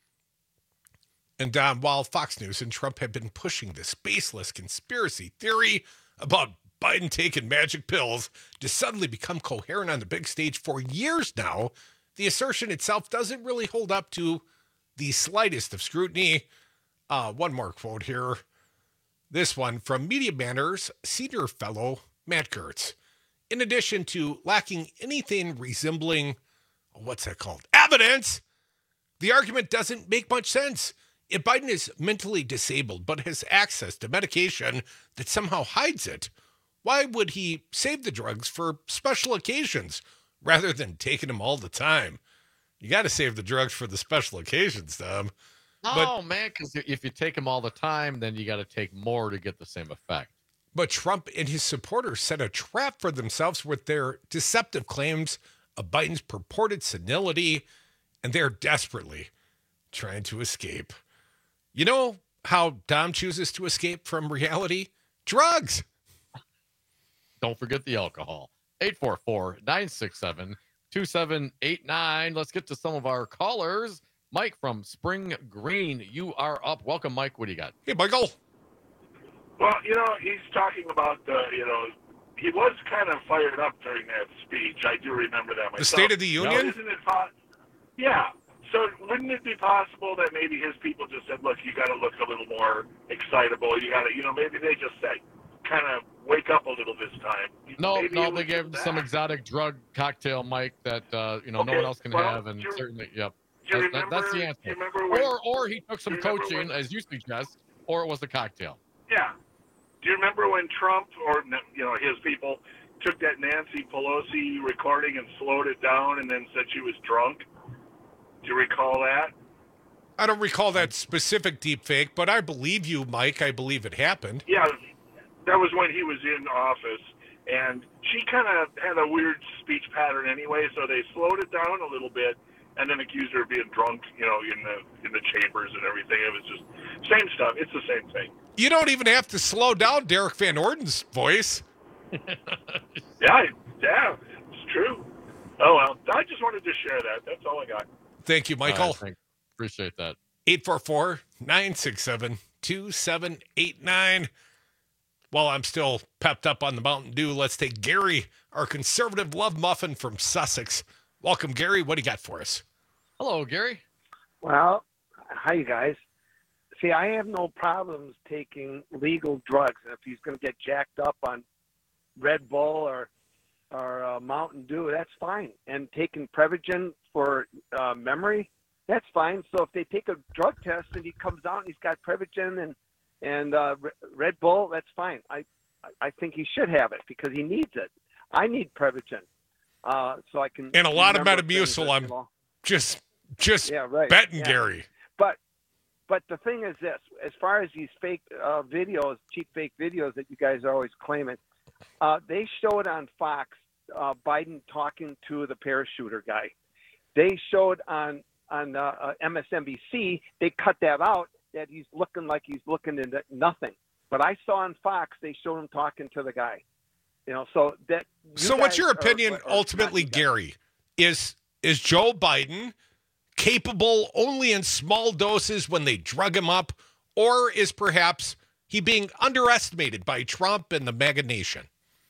And Dom, while Fox News and Trump have been pushing this baseless conspiracy theory about Biden taking magic pills to suddenly become coherent on the big stage for years now, the assertion itself doesn't really hold up to the slightest of scrutiny. One more quote here. This one from Media Matters senior fellow Matt Gertz. In addition to lacking anything resembling, what's that called? Evidence, the argument doesn't make much sense. If Biden is mentally disabled but has access to medication that somehow hides it, why would he save the drugs for special occasions rather than taking them all the time? You got to save the drugs for the special occasions, Tom. Man, because if you take them all the time, then you got to take more to get the same effect. But Trump and his supporters set a trap for themselves with their deceptive claims of Biden's purported senility, and they're desperately trying to escape. You know how Dom chooses to escape from reality? Drugs. Don't forget the alcohol. 844-967-2789. Let's get to some of our callers. Mike from Spring Green, you are up. Welcome, Mike. What do you got? Hey, Michael. Well, he's talking about, he was kind of fired up during that speech. I do remember that myself. The State of the Union? Isn't it fun? Yeah. So wouldn't it be possible that maybe his people just said, look, you got to look a little more excitable. You got to, maybe they just said, kind of wake up a little this time. No, Maybe they gave him some exotic drug cocktail, Mike, that no one else can have, and certainly, yep. That's the answer. Or he took some coaching, as you suggest, or it was the cocktail. Yeah. Do you remember when Trump or his people took that Nancy Pelosi recording and slowed it down and then said she was drunk? Do you recall that? I don't recall that specific deep fake, but I believe you, Mike. I believe it happened. Yeah, that was when he was in office, and she kind of had a weird speech pattern anyway, so they slowed it down a little bit and then accused her of being drunk, in the chambers and everything. It was just same stuff. It's the same thing. You don't even have to slow down Derek Van Orden's voice. Yeah, it's true. Oh, well, I just wanted to share that. That's all I got. Thank you, Michael. Appreciate that. 844-967-2789. While I'm still pepped up on the Mountain Dew, let's take Gary, our conservative love muffin from Sussex. Welcome, Gary. What do you got for us? Hello, Gary. Well, hi, you guys. See, I have no problems taking legal drugs. If he's going to get jacked up on Red Bull or Mountain Dew, that's fine. And taking Prevagen for memory, that's fine. So if they take a drug test and he comes out and he's got Prevagen and Red Bull, that's fine. I think he should have it because he needs it. I need Prevagen, so I can. And a lot of Metamucil. I'm just betting, Gary. But the thing is this: as far as these fake videos, cheap fake videos that you guys are always claiming, they showed on Fox Biden talking to the parachuter guy. They showed on MSNBC. They cut that out. That he's looking like he's looking into nothing. But I saw on Fox they showed him talking to the guy. So that. So what's your opinion ultimately, Gary? Is Joe Biden capable only in small doses when they drug him up, or is perhaps he being underestimated by Trump and the MAGA nation?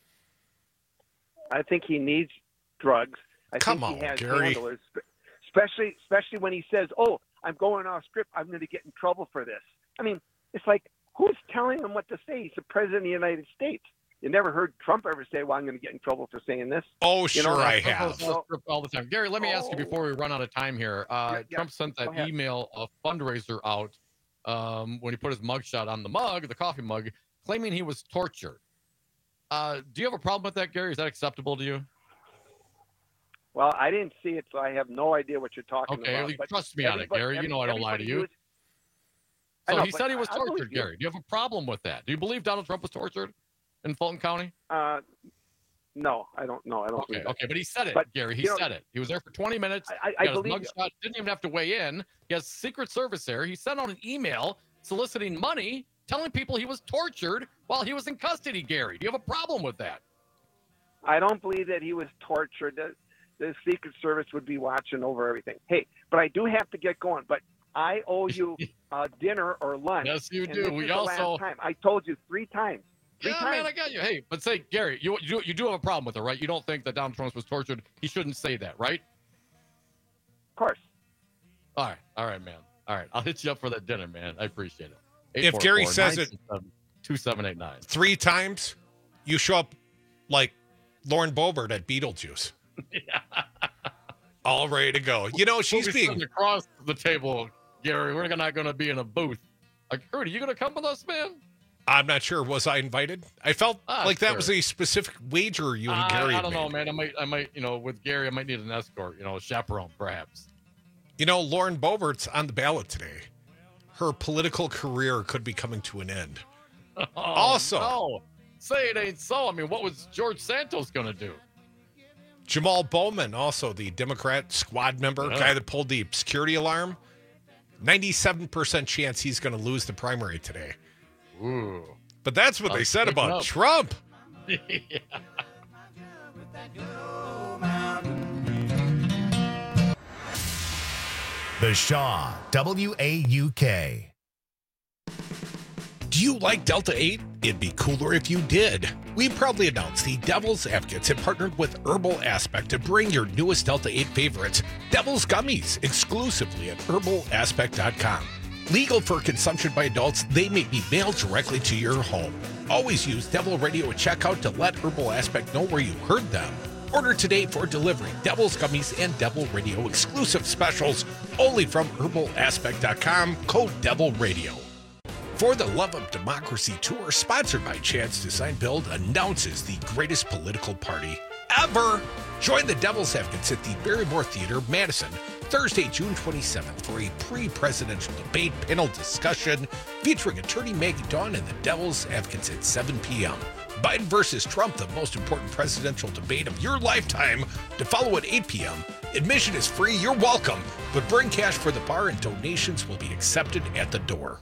I think he needs drugs. I think he has handlers, especially when he says, "Oh, I'm going off script. I'm going to get in trouble for this." I mean, it's like, who's telling him what to say? He's the president of the United States. You never heard Trump ever say, "Well, I'm going to get in trouble for saying this." Oh, sure, I have. All the time. Gary, let me ask you before we run out of time here. Trump sent that email, a fundraiser out when he put his mugshot on the mug, the coffee mug, claiming he was tortured. Do you have a problem with that, Gary? Is that acceptable to you? Well, I didn't see it, so I have no idea what you're talking about. Okay, trust me on it, Gary. You know I don't lie to you. So he said he was tortured, Gary. Do you have a problem with that? Do you believe Donald Trump was tortured in Fulton County? No, I don't know. I don't believe that. Okay, but he said it, Gary. He said it. He was there for 20 minutes. I believe his mugshot, didn't even have to weigh in. He has Secret Service there. He sent out an email soliciting money, telling people he was tortured while he was in custody, Gary. Do you have a problem with that? I don't believe that he was tortured. The Secret Service would be watching over everything. Hey, but I do have to get going. But I owe you dinner or lunch. Yes, you do. This We is the also. last time. I told you 3 times. Man, I got you. Hey, but say, Gary, you do have a problem with it, right? You don't think that Donald Trump was tortured. He shouldn't say that, right? Of course. All right, man. All right, I'll hit you up for that dinner, man. I appreciate it. If Gary says it 2789 3 times, you show up like Lauren Boebert at Beetlejuice. All ready to go. She's we'll be being across the table, Gary. We're not going to be in a booth. Kurt, are you going to come with us, man? I'm not sure. Was I invited? I felt like that was a specific wager you and Gary I don't made. know, man. I might, with Gary, I might need an escort, a chaperone, perhaps. Lauren Boebert's on the ballot today. Her political career could be coming to an end. No. Say it ain't so. I mean, what was George Santos going to do? Jamal Bowman, also the Democrat squad member, guy that pulled the security alarm. 97% chance he's going to lose the primary today. Ooh. But that's what they said about Trump. The Shaw, WAUK. Do you like Delta 8? It'd be cooler if you did. We proudly announce the Devil's Advocates have partnered with Herbal Aspect to bring your newest Delta 8 favorites, Devil's Gummies, exclusively at herbalaspect.com. Legal for consumption by adults, they may be mailed directly to your home. Always use Devil Radio at checkout to let Herbal Aspect know where you heard them. Order today for delivery. Devil's Gummies and Devil Radio exclusive specials only from herbalaspect.com, code Devil Radio. For the Love of Democracy tour, sponsored by Chad's Design Build, announces the greatest political party ever. Join the Devil's Advocates at the Barrymore Theater, Madison, Thursday, June 27th for a pre-presidential debate panel discussion featuring attorney Maggie Dawn and the Devil's Advocates at 7 p.m. Biden versus Trump, the most important presidential debate of your lifetime, to follow at 8 p.m. Admission is free, you're welcome, but bring cash for the bar and donations will be accepted at the door.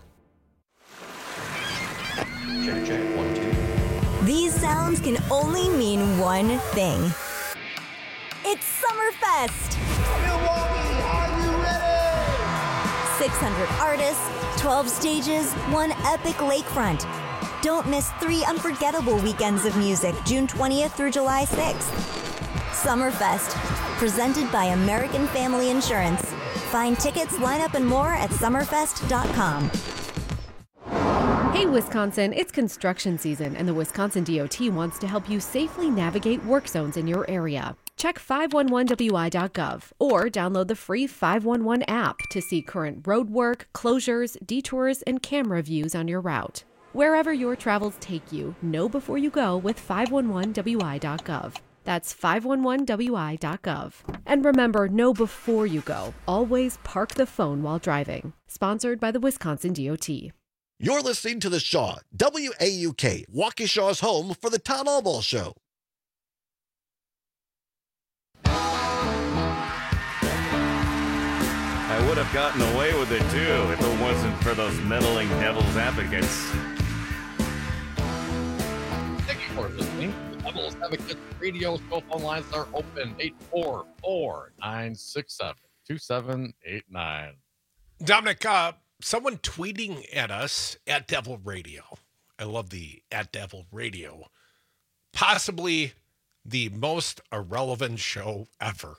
Check, check, 1, 2. These sounds can only mean one thing. It's Summerfest! Milwaukee, are you ready? 600 artists, 12 stages, one epic lakefront. Don't miss 3 unforgettable weekends of music, June 20th through July 6th. Summerfest, presented by American Family Insurance. Find tickets, lineup, and more at summerfest.com. Hey Wisconsin, it's construction season and the Wisconsin DOT wants to help you safely navigate work zones in your area. Check 511wi.gov or download the free 511 app to see current road work, closures, detours, and camera views on your route. Wherever your travels take you, know before you go with 511wi.gov. That's 511wi.gov. And remember, know before you go. Always park the phone while driving. Sponsored by the Wisconsin DOT. You're listening to The Shaw, WAUK, Waukesha's home for the Todd Albaugh Show. I would have gotten away with it, too, if it wasn't for those meddling Devil's Advocates. Thank you for listening. The Devil's Advocates radio show phone lines are open, 844-967-2789. Dominic, someone tweeting at us at Devil Radio. I love the at Devil Radio. Possibly the most irrelevant show ever.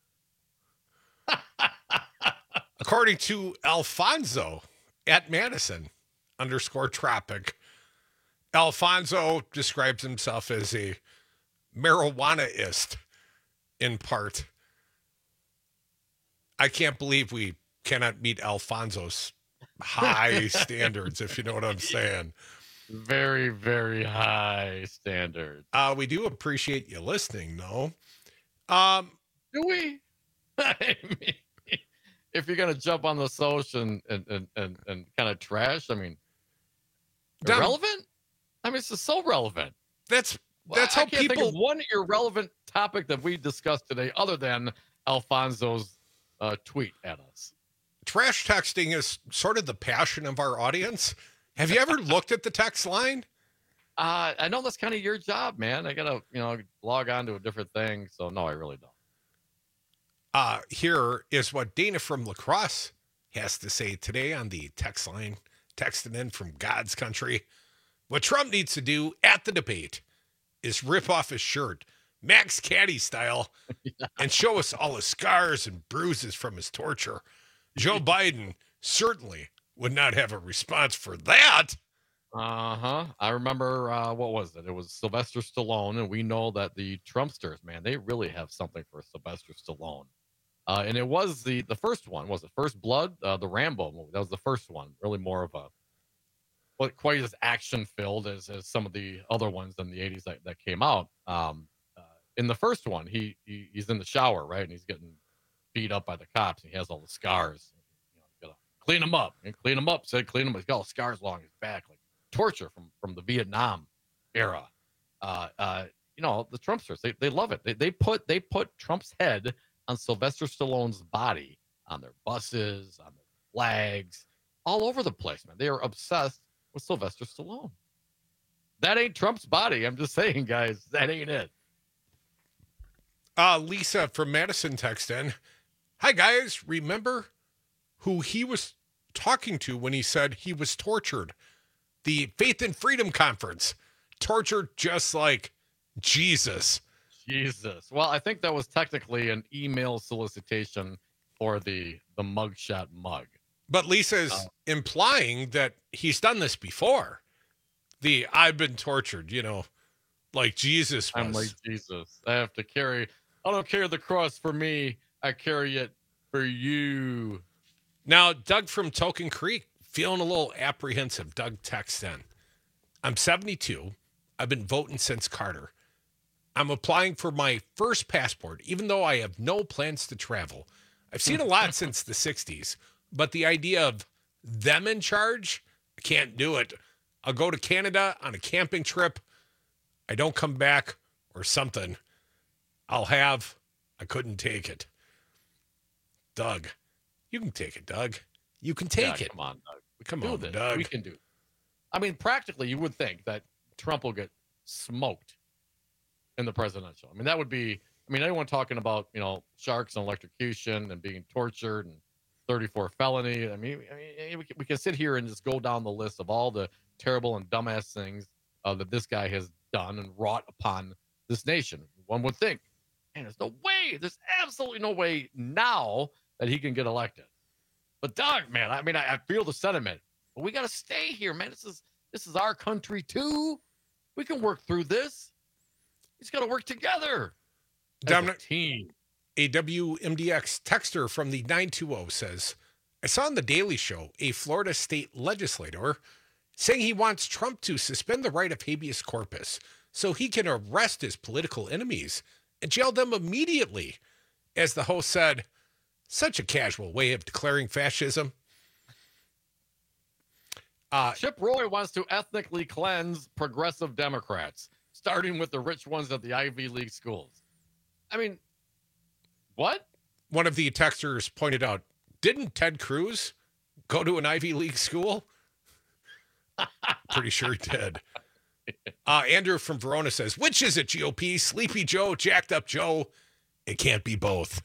According to Alfonso at Madison _tropic, Alfonso describes himself as a marijuanaist in part. I can't believe we cannot meet Alfonso's high standards, if you know what I'm saying. Very, very high standards. We do appreciate you listening, though. Do we? I mean, if you're gonna jump on the social and kind of trash, I mean, irrelevant. I mean, it's just so relevant. That's how how I can't people. think of one irrelevant topic that we discussed today, other than Alfonso's tweet at us. Trash texting is sort of the passion of our audience. Have you ever looked at the text line? I know that's kind of your job, man. I gotta, log on to a different thing. So no, I really don't. Here is what Dana from La Crosse has to say today on the text line, texting in from God's country. What Trump needs to do at the debate is rip off his shirt, Max Caddy style, and show us all his scars and bruises from his torture. Joe Biden certainly would not have a response for that. I remember, what was it? It was Sylvester Stallone, and we know that the Trumpsters, man, they really have something for Sylvester Stallone. And it was the first one. Was it First Blood? The Rambo movie. That was the first one. Really more of a, but quite as action-filled as some of the other ones in the 80s that came out. In the first one, he's in the shower, right? And he's getting beat up by the cops, and he has all the scars. You gotta clean him up. And clean him up. Said clean him up. He's got all the scars along his back, like torture from the Vietnam era. The Trumpsters, they love it. They put Trump's head on Sylvester Stallone's body, on their buses, on their flags, all over the place, man. They are obsessed with Sylvester Stallone. That ain't Trump's body. I'm just saying, guys, that ain't it. Lisa from Madison text in. Hi, guys. Remember who he was talking to when he said he was tortured? the Faith and Freedom Conference. Tortured just like Jesus. Jesus. Well, I think that was technically an email solicitation for the mugshot mug. But Lisa's implying that he's done this before. I've been tortured, like Jesus was. I'm like Jesus. I don't carry the cross for me. I carry it for you. Now, Doug from Token Creek, feeling a little apprehensive. Doug texts in. I'm 72. I've been voting since Carter. I'm applying for my first passport, even though I have no plans to travel. I've seen a lot since the 60s, but the idea of them in charge, I can't do it. I'll go to Canada on a camping trip. I don't come back or something. I couldn't take it. Doug, you can take it, Doug. You can take it. Come on, Doug. Come on, this. Doug. We can do it. I mean, practically, you would think that Trump will get smoked in the presidential. I mean, that would be, anyone talking about, sharks and electrocution and being tortured and 34 felony. We can sit here and just go down the list of all the terrible and dumbass things that this guy has done and wrought upon this nation. One would think, man, there's absolutely no way now that he can get elected. But Doug, man, I feel the sentiment, but we got to stay here, man. This is our country too. We can work through this. He's got to work together. Dominic, team. A WMDX texter from the 920 says, I saw on The Daily Show a Florida state legislator saying he wants Trump to suspend the right of habeas corpus so he can arrest his political enemies and jail them immediately. As the host said, such a casual way of declaring fascism. Chip Roy wants to ethnically cleanse progressive Democrats, starting with the rich ones at the Ivy League schools. What? One of the texters pointed out, didn't Ted Cruz go to an Ivy League school? Pretty sure he did. Andrew from Verona says, which is it, GOP? Sleepy Joe, Jacked Up Joe? It can't be both.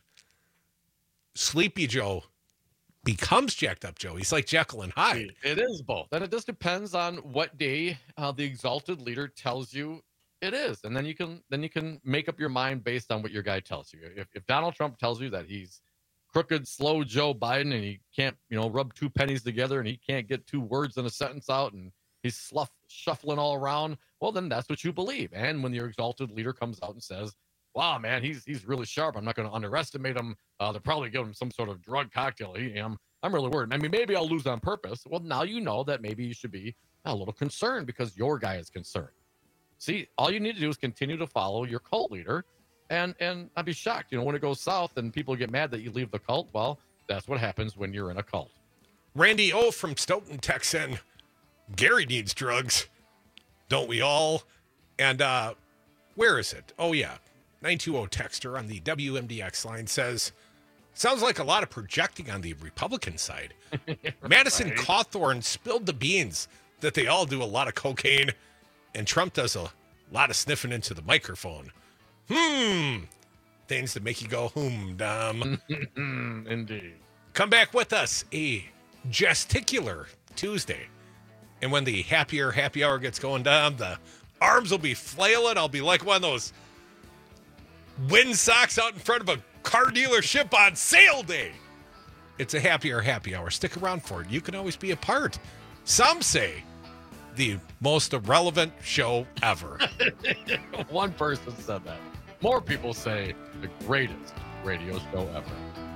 Sleepy Joe becomes Jacked Up Joe. He's like Jekyll and Hyde. It is both. And it just depends on what day the exalted leader tells you it is. And then you can make up your mind based on what your guy tells you. If Donald Trump tells you that he's crooked, slow Joe Biden and he can't, rub two pennies together and he can't get two words in a sentence out and he's shuffling all around, well, then that's what you believe. And when your exalted leader comes out and says, wow, man, he's really sharp. I'm not going to underestimate him. They'll probably give him some sort of drug cocktail. I'm really worried. Maybe I'll lose on purpose. Well, now you know that maybe you should be a little concerned because your guy is concerned. See, all you need to do is continue to follow your cult leader, and I'd be shocked. When it goes south and people get mad that you leave the cult, well, that's what happens when you're in a cult. Randy O from Stoughton texts in, Gary needs drugs. Don't we all? And where is it? Oh, yeah. 920 texter on the WMDX line says, sounds like a lot of projecting on the Republican side. Madison Cawthorn spilled the beans that they all do a lot of cocaine, and Trump does a lot of sniffing into the microphone. Things that make you go, dumb. Indeed. Come back with us, a gesticular Tuesday. And when the happy hour gets going down, the arms will be flailing. I'll be like one of those wind socks out in front of a car dealership on sale day. It's a happy hour. Stick around for it. You can always be a part. Some say the most irrelevant show ever. One person said that. More people say the greatest radio show ever.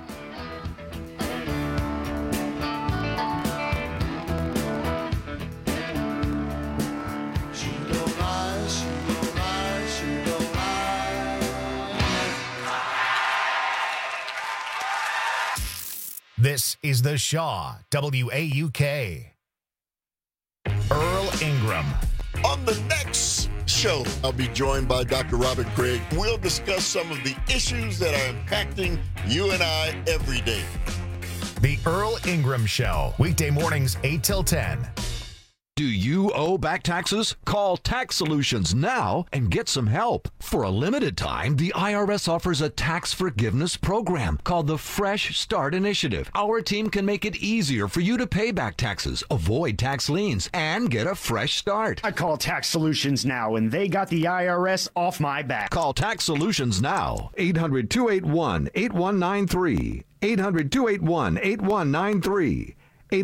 This is The Shaw, WAUK. Earl Ingram. On the next show, I'll be joined by Dr. Robert Craig. We'll discuss some of the issues that are impacting you and I every day. The Earl Ingram Show, weekday mornings 8 till 10. Do you owe back taxes? Call Tax Solutions now and get some help. For a limited time, the IRS offers a tax forgiveness program called the Fresh Start Initiative. Our team can make it easier for you to pay back taxes, avoid tax liens, and get a fresh start. I call Tax Solutions now, and they got the IRS off my back. Call Tax Solutions now. 800-281-8193. 800-281-8193.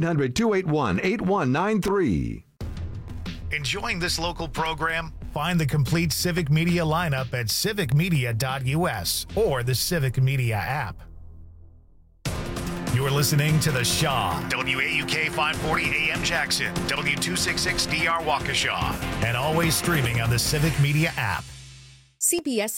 800-281-8193. Enjoying this local program? Find the complete Civic Media lineup at civicmedia.us or the Civic Media app. You're listening to The Shaw, WAUK 540 AM Jackson, W266DR Waukesha, and always streaming on the Civic Media app. CBS